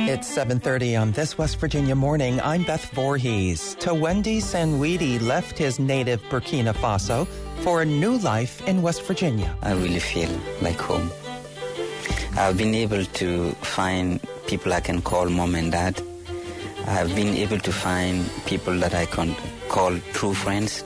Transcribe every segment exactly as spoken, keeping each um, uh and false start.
It's seven thirty on This West Virginia Morning. I'm Beth Voorhees. Tawendi Sanwidi left his native Burkina Faso for a new life in West Virginia. I really feel like home. I've been able to find people I can call mom and dad. I've been able to find people that I can call true friends.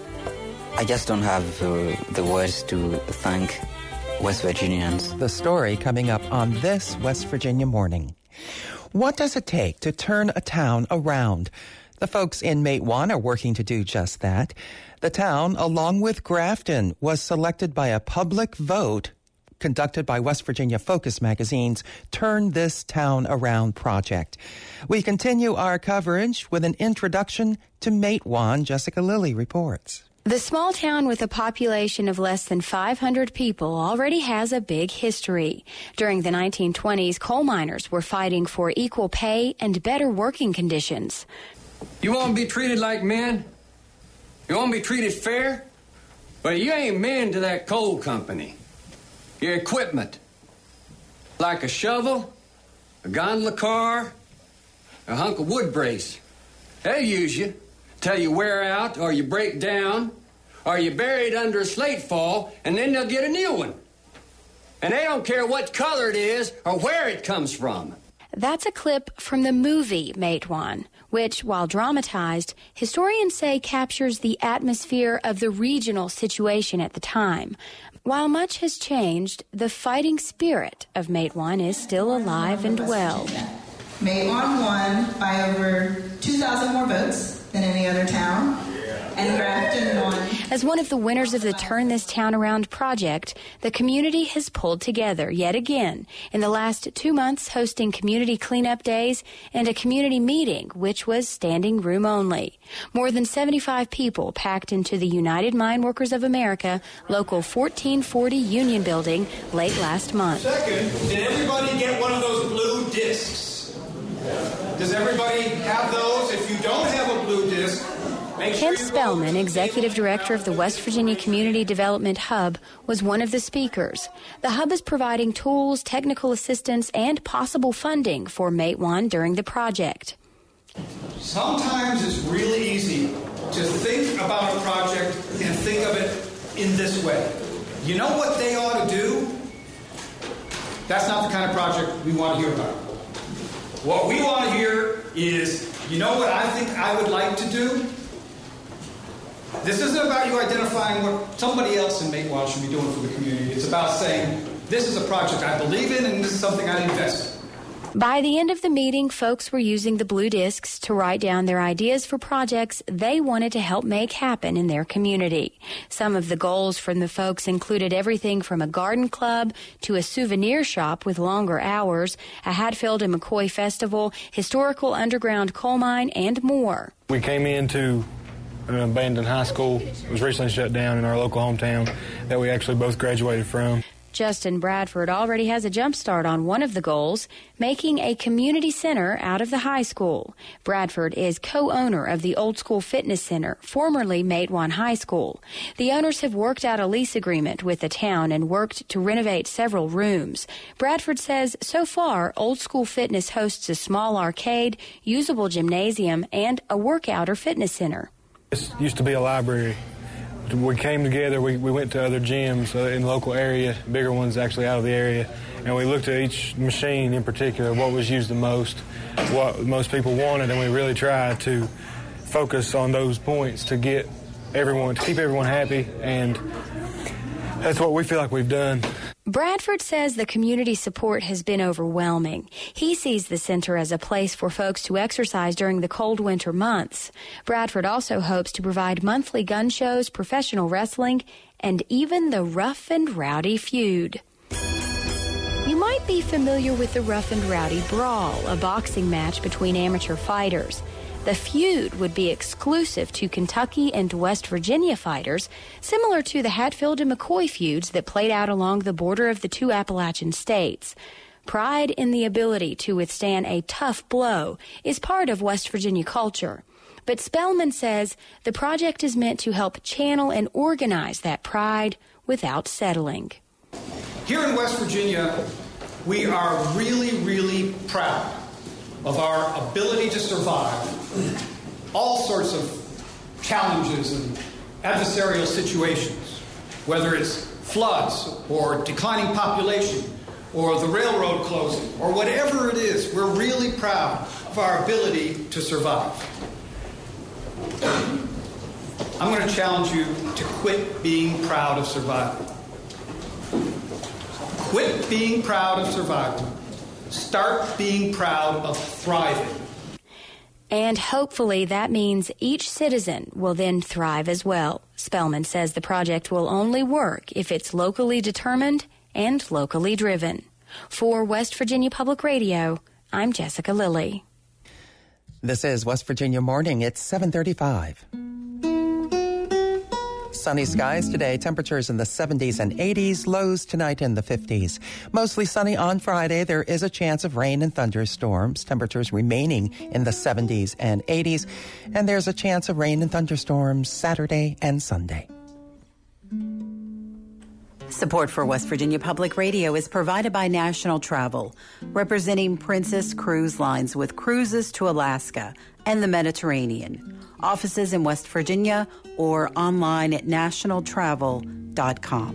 I just don't have uh, the words to thank West Virginians. The story coming up on This West Virginia Morning. What does it take to turn a town around? The folks in Matewan are working to do just that. The town, along with Grafton, was selected by a public vote conducted by West Virginia Focus Magazine's Turn This Town Around project. We continue our coverage with an introduction to Matewan. Jessica Lilly reports. The small town with a population of less than five hundred people already has a big history. During the nineteen twenties, coal miners were fighting for equal pay and better working conditions. You want to be treated like men? You want to be treated fair? But you ain't men to that coal company. Your equipment, like a shovel, a gondola car, a hunk of wood brace. They'll use you till you wear out or you break down or you're buried under a slate fall, and then they'll get a new one. And they don't care what color it is or where it comes from. That's a clip from the movie Matewan, which, while dramatized, historians say captures the atmosphere of the regional situation at the time. While much has changed, the fighting spirit of Matewan is still alive and well. Matewan won by over two thousand more votes than any other town, and Grafton won. As one of the winners of the Turn This Town Around project, the community has pulled together yet again in the last two months, hosting community cleanup days and a community meeting, which was standing room only. More than seventy-five people packed into the United Mine Workers of America Local fourteen forty Union Building late last month. Second, did everybody get one of those blue discs? Does everybody have those? If you don't have a blue disc, make sure Kent Spellman, executive director of the West Virginia Community Development Hub, was one of the speakers. The hub is providing tools, technical assistance, and possible funding for Matewan during the project. Sometimes it's really easy to think about a project and think of it in this way. You know what they ought to do? That's not the kind of project we want to hear about. What we want to hear is, you know what I think I would like to do? This isn't about you identifying what somebody else in Matewan should be doing for the community. It's about saying, this is a project I believe in and this is something I'd invest in. By the end of the meeting, folks were using the blue discs to write down their ideas for projects they wanted to help make happen in their community. Some of the goals from the folks included everything from a garden club to a souvenir shop with longer hours, a Hatfield and McCoy festival, historical underground coal mine, and more. We came into an abandoned high school. It was recently shut down in our local hometown that we actually both graduated from. Justin Bradford already has a jump start on one of the goals, making a community center out of the high school. Bradford is co-owner of the Old School Fitness Center, formerly Matewan High School. The owners have worked out a lease agreement with the town and worked to renovate several rooms. Bradford says so far, Old School Fitness hosts a small arcade, usable gymnasium, and a workout or fitness center. This used to be a library. We came together, we, we went to other gyms uh, in the local area, bigger ones actually out of the area, and we looked at each machine in particular, what was used the most, what most people wanted, and we really tried to focus on those points to get everyone, to keep everyone happy, and that's what we feel like we've done. Bradford says the community support has been overwhelming. He sees the center as a place for folks to exercise during the cold winter months. Bradford also hopes to provide monthly gun shows, professional wrestling, and even the Rough and Rowdy feud. You might be familiar with the Rough and Rowdy Brawl, a boxing match between amateur fighters. The feud would be exclusive to Kentucky and West Virginia fighters, similar to the Hatfield and McCoy feuds that played out along the border of the two Appalachian states. Pride in the ability to withstand a tough blow is part of West Virginia culture. But Spellman says the project is meant to help channel and organize that pride without settling. Here in West Virginia, we are really, really proud of our ability to survive all sorts of challenges and adversarial situations, whether it's floods or declining population or the railroad closing or whatever it is, we're really proud of our ability to survive. I'm going to challenge you to quit being proud of survival. Quit being proud of survival. Start being proud of thriving. And hopefully that means each citizen will then thrive as well. Spellman says the project will only work if it's locally determined and locally driven. For West Virginia Public Radio, I'm Jessica Lilly. This is West Virginia Morning. It's seven thirty-five. Sunny skies today, temperatures in the seventies and eighties, lows tonight in the fifties. Mostly sunny on Friday. There is a chance of rain and thunderstorms, temperatures remaining in the seventies and eighties. And there's a chance of rain and thunderstorms Saturday and Sunday. Support for West Virginia Public Radio is provided by National Travel, representing Princess Cruise Lines with cruises to Alaska and the Mediterranean. Offices in West Virginia or online at national travel dot com.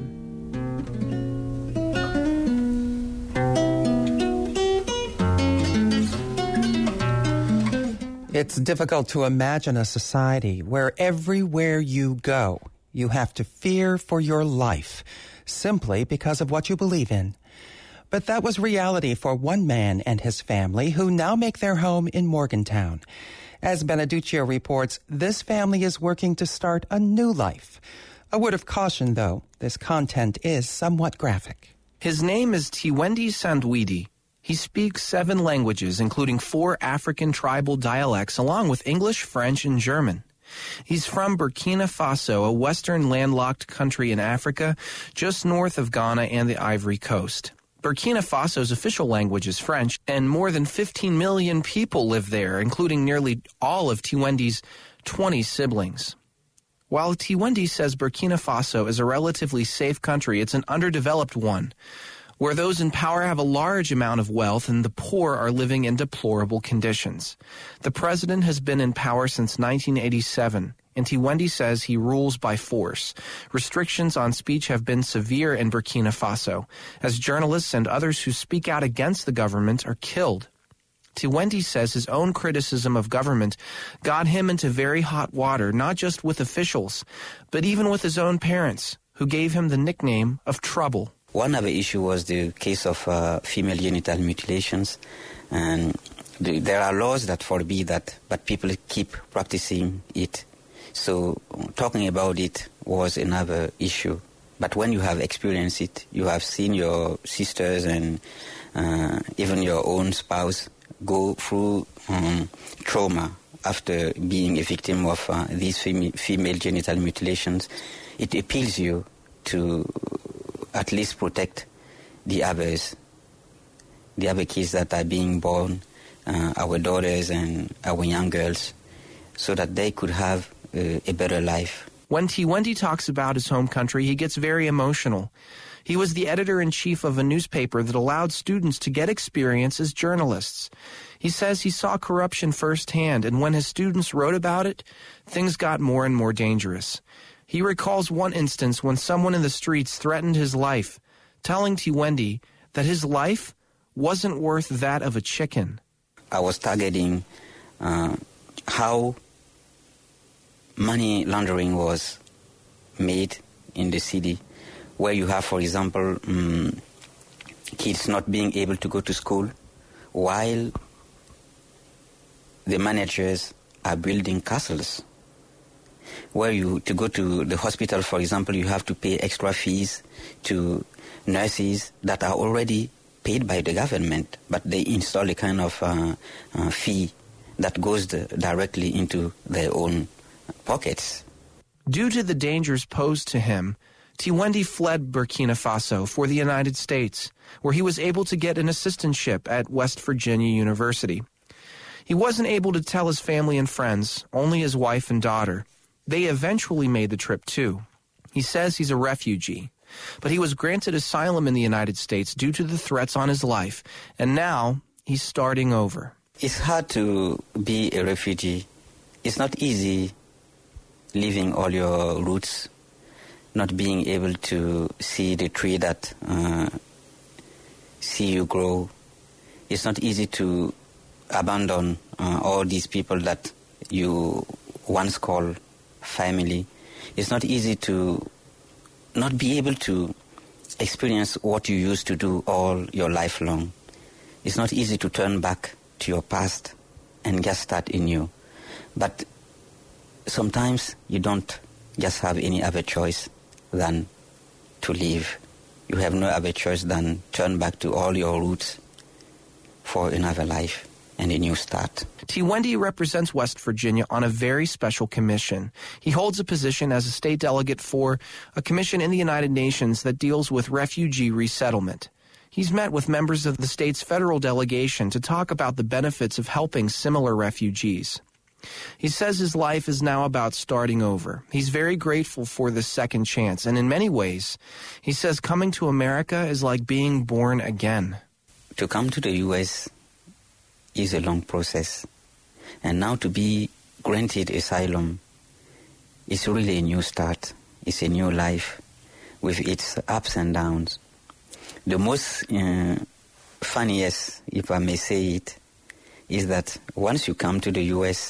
It's difficult to imagine a society where everywhere you go, you have to fear for your life, simply because of what you believe in. But that was reality for one man and his family who now make their home in Morgantown. As Beneduccio reports, this family is working to start a new life. A word of caution, though, this content is somewhat graphic. His name is Tiwendi Sandwidi. He speaks seven languages, including four African tribal dialects, along with English, French, and German. He's from Burkina Faso, a western landlocked country in Africa, just north of Ghana and the Ivory Coast. Burkina Faso's official language is French, and more than fifteen million people live there, including nearly all of Tiwendi's twenty siblings. While Tiwendi says Burkina Faso is a relatively safe country, it's an underdeveloped one, where those in power have a large amount of wealth and the poor are living in deplorable conditions. The president has been in power since nineteen eighty-seven, and Tiwendi says he rules by force. Restrictions on speech have been severe in Burkina Faso, as journalists and others who speak out against the government are killed. Tiwendi says his own criticism of government got him into very hot water, not just with officials, but even with his own parents, who gave him the nickname of Trouble. One other issue was the case of uh, female genital mutilations. And the, there are laws that forbid that, but people keep practicing it. So talking about it was another issue. But when you have experienced it, you have seen your sisters and uh, even your own spouse go through um, trauma after being a victim of uh, these fem- female genital mutilations, it appeals you to at least protect the others, the other kids that are being born, uh, our daughters and our young girls, so that they could have uh, a better life. When Tiwendi talks about his home country, he gets very emotional. He was the editor-in-chief of a newspaper that allowed students to get experience as journalists. He says he saw corruption firsthand, and when his students wrote about it, things got more and more dangerous. He recalls one instance when someone in the streets threatened his life, telling Tiwendi that his life wasn't worth that of a chicken. I was targeting uh, how money laundering was made in the city, where you have, for example, um, kids not being able to go to school while the managers are building castles. Where you, to go to the hospital, for example, you have to pay extra fees to nurses that are already paid by the government, but they install a kind of uh, uh, fee that goes the, directly into their own pockets. Due to the dangers posed to him, Tiwendi fled Burkina Faso for the United States, where he was able to get an assistantship at West Virginia University. He wasn't able to tell his family and friends, only his wife and daughter. They eventually made the trip too. He says he's a refugee, but he was granted asylum in the United States due to the threats on his life, and now he's starting over. It's hard to be a refugee. It's not easy leaving all your roots, not being able to see the tree that uh, see you grow. It's not easy to abandon uh, all these people that you once called family. It's not easy to not be able to experience what you used to do all your life long. It's not easy to turn back to your past and just start anew. But sometimes you don't just have any other choice than to leave. You have no other choice than turn back to all your roots for another life and a new start. Tiwendi represents West Virginia on a very special commission. He holds a position as a state delegate for a commission in the United Nations that deals with refugee resettlement. He's met with members of the state's federal delegation to talk about the benefits of helping similar refugees. He says his life is now about starting over. He's very grateful for this second chance, and in many ways, he says coming to America is like being born again. To come to the U S is a long process, and now to be granted asylum is really a new start. It's a new life with its ups and downs. The most uh, funniest, if I may say it, is that once you come to the U S,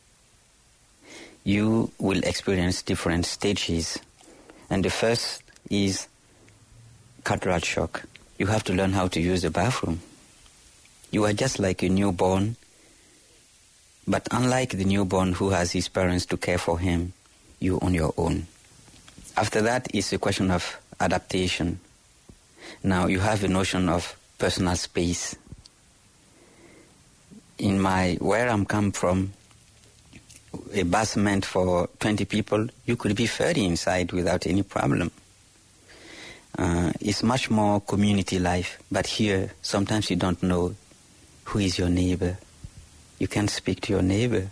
you will experience different stages. And the first is cultural shock. You have to learn how to use the bathroom. You are just like a newborn, but unlike the newborn who has his parents to care for him, you on your own. After that, it's a question of adaptation. Now, you have a notion of personal space. In my, where I'm come from, a bus meant for twenty people, you could be thirty inside without any problem. Uh, it's much more community life, but here, sometimes you don't know who is your neighbor. You can't speak to your neighbor.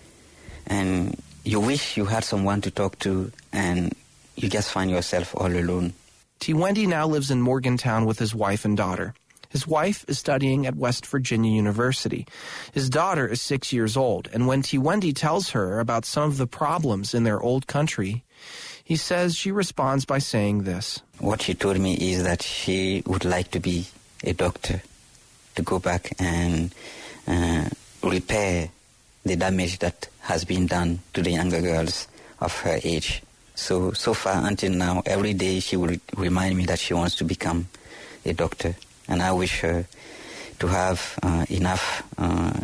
And you wish you had someone to talk to, and you just find yourself all alone. Tiwendi now lives in Morgantown with his wife and daughter. His wife is studying at West Virginia University. His daughter is six years old, and when Tiwendi tells her about some of the problems in their old country, he says she responds by saying this. What she told me is that she would like to be a doctor, to go back and uh, repair the damage that has been done to the younger girls of her age. So, so far until now, every day she will remind me that she wants to become a doctor. And I wish her to have uh, enough uh,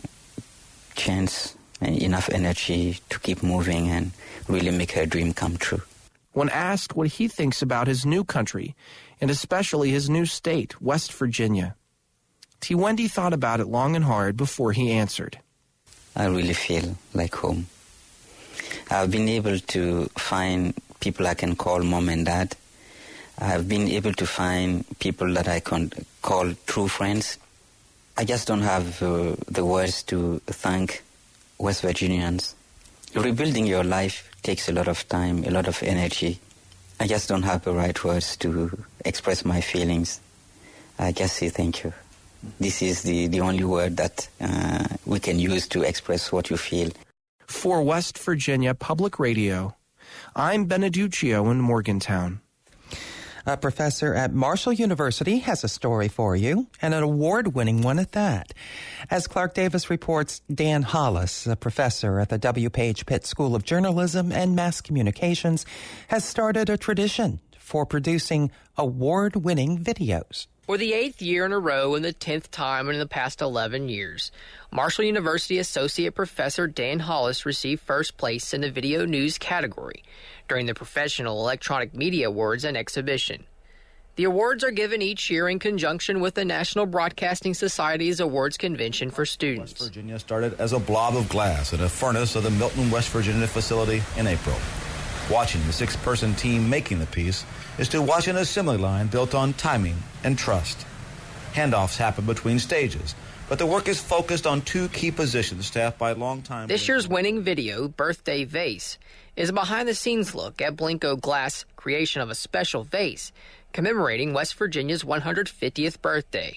chance and enough energy to keep moving and really make her dream come true. When asked what he thinks about his new country, and especially his new state, West Virginia, Tiwendi thought about it long and hard before he answered. I really feel like home. I've been able to find people I can call mom and dad. I've been able to find people that I can call true friends. I just don't have uh, the words to thank West Virginians. Rebuilding your life takes a lot of time, a lot of energy. I just don't have the right words to express my feelings. I just say thank you. This is the, the only word that uh, we can use to express what you feel. For West Virginia Public Radio, I'm Beneduccio in Morgantown. A professor at Marshall University has a story for you, and an award-winning one at that. As Clark Davis reports, Dan Hollis, a professor at the W. Page Pitt School of Journalism and Mass Communications, has started a tradition for producing award-winning videos. For the eighth year in a row and the tenth time in the past eleven years, Marshall University Associate Professor Dan Hollis received first place in the Video News category during the Professional Electronic Media Awards and exhibition. The awards are given each year in conjunction with the National Broadcasting Society's awards convention for students. West Virginia started as a blob of glass in a furnace of the Milton, West Virginia facility in April. Watching the six-person team making the piece is to watch an assembly line built on timing and trust. Handoffs happen between stages, but the work is focused on two key positions staffed by longtime... This year's winning video, Birthday Vase, is a behind-the-scenes look at Blinko Glass' creation of a special vase commemorating West Virginia's one hundred fiftieth birthday.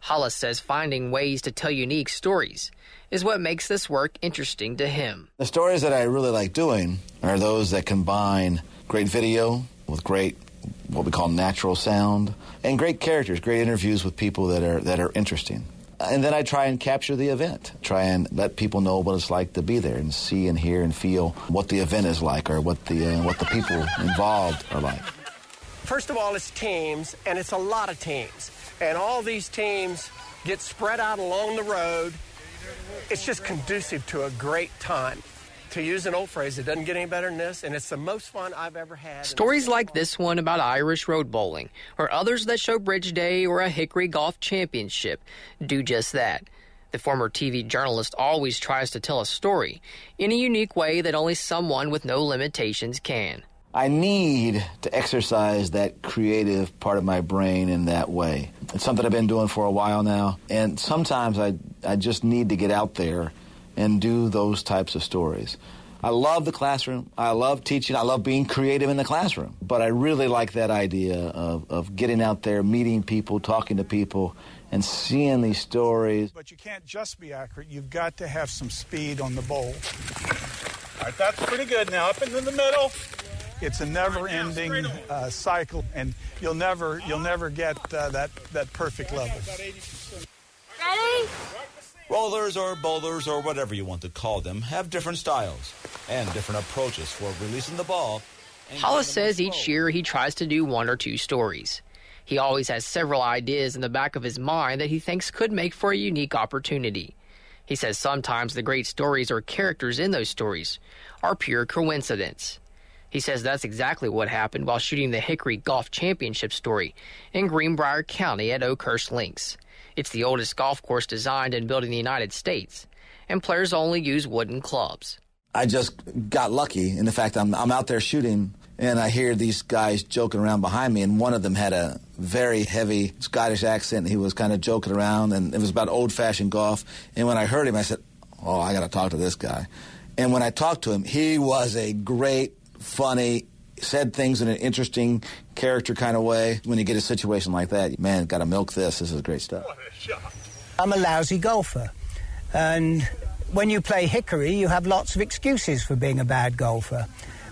Hollis says finding ways to tell unique stories is what makes this work interesting to him. The stories that I really like doing are those that combine great video with great, what we call natural sound, and great characters, great interviews with people that are that are interesting. And then I try and capture the event, try and let people know what it's like to be there and see and hear and feel what the event is like or what the uh, what the people involved are like. First of all, it's teams, and it's a lot of teams. And all these teams get spread out along the road. It's just conducive to a great time. To use an old phrase, it doesn't get any better than this, and it's the most fun I've ever had. Stories like this one about Irish road bowling, or others that show Bridge Day or a Hickory Golf Championship, do just that. The former T V journalist always tries to tell a story in a unique way that only someone with no limitations can. I need to exercise that creative part of my brain in that way. It's something I've been doing for a while now, and sometimes I, I just need to get out there and do those types of stories. I love the classroom. I love teaching. I love being creative in the classroom. But I really like that idea of, of getting out there, meeting people, talking to people, and seeing these stories. But you can't just be accurate. You've got to have some speed on the bowl. All right, that's pretty good. Now up into the middle. It's a never-ending uh, cycle, and you'll never you'll never get uh, that, that perfect level. Ready? Rollers or bowlers or whatever you want to call them have different styles and different approaches for releasing the ball. Hollis says each year he tries to do one or two stories. He always has several ideas in the back of his mind that he thinks could make for a unique opportunity. He says sometimes the great stories or characters in those stories are pure coincidence. He says that's exactly what happened while shooting the Hickory Golf Championship story in Greenbrier County at Oakhurst Links. It's the oldest golf course designed and built in the United States, and players only use wooden clubs. I just got lucky in the fact I'm, I'm out there shooting, and I hear these guys joking around behind me, and one of them had a very heavy Scottish accent. He was kind of joking around, and it was about old-fashioned golf. And when I heard him, I said, oh, I got to talk to this guy. And when I talked to him, he was a great, funny, said things in an interesting character kind of way. When you get a situation like that, man, got to milk this. This is great stuff. I'm a lousy golfer, and when you play Hickory, you have lots of excuses for being a bad golfer.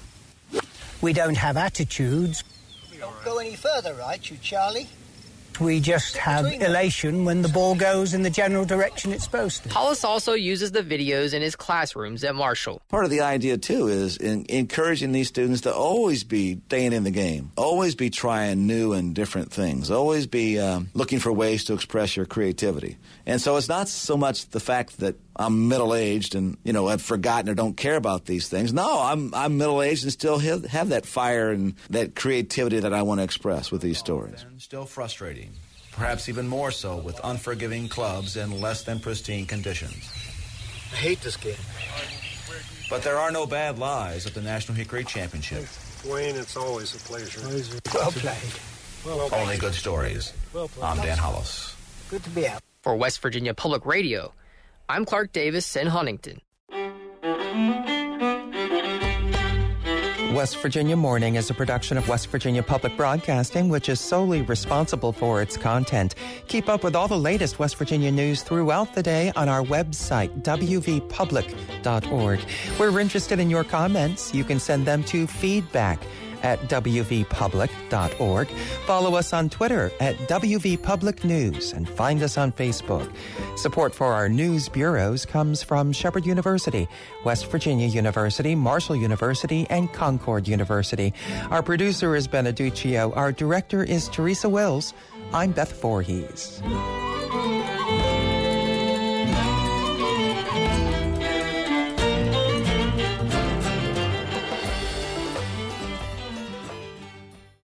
We don't have attitudes. Don't go any further, right, you Charlie? We just have elation when the ball goes in the general direction it's supposed to. Hollis also uses the videos in his classrooms at Marshall. Part of the idea, too, is in encouraging these students to always be staying in the game, always be trying new and different things, always be um, looking for ways to express your creativity. And so it's not so much the fact that I'm middle-aged and, you know, I've forgotten or don't care about these things. No, I'm I'm middle-aged and still have, have that fire and that creativity that I want to express with these stories. And still frustrating, perhaps even more so with unforgiving clubs in less than pristine conditions. I hate this game. But there are no bad lies at the National Hickory Championship. Wayne, it's always a pleasure. Well played. Well played. Only good stories. Well played. I'm Dan Hollis. Good to be out. For West Virginia Public Radio, I'm Clark Davis in Huntington. West Virginia Morning is a production of West Virginia Public Broadcasting, which is solely responsible for its content. Keep up with all the latest West Virginia news throughout the day on our website, w v public dot org. We're interested in your comments. You can send them to feedback at w v public dot org. Follow us on Twitter at W V Public News and find us on Facebook. Support for our news bureaus comes from Shepherd University, West Virginia University, Marshall University, and Concord University. Our producer is Beneduccio. Our director is Teresa Wills. I'm Beth Voorhees.